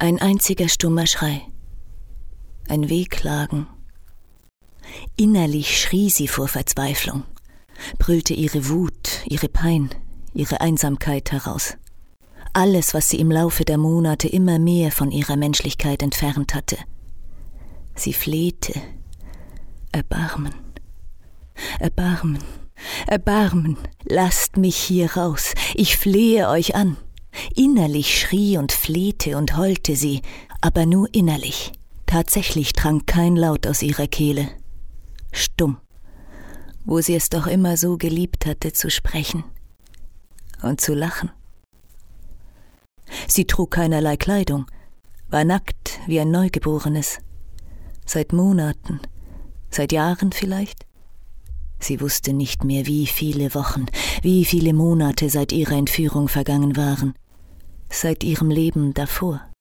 Ein einziger stummer Schrei. Ein Wehklagen. Innerlich schrie sie vor Verzweiflung, brüllte ihre Wut, ihre Pein, ihre Einsamkeit heraus. Alles, was sie im Laufe der Monate immer mehr von ihrer Menschlichkeit entfernt hatte. Sie flehte. Erbarmen. Erbarmen. Erbarmen. Lasst mich hier raus. Ich flehe euch an. Innerlich schrie und flehte und heulte sie, aber nur innerlich. Tatsächlich drang kein Laut aus ihrer Kehle. Stumm, wo sie es doch immer so geliebt hatte zu sprechen und zu lachen. Sie trug keinerlei Kleidung, war nackt wie ein Neugeborenes. Seit Monaten, seit Jahren vielleicht? Sie wusste nicht mehr, wie viele Wochen, wie viele Monate seit ihrer Entführung vergangen waren, seit ihrem Leben davor.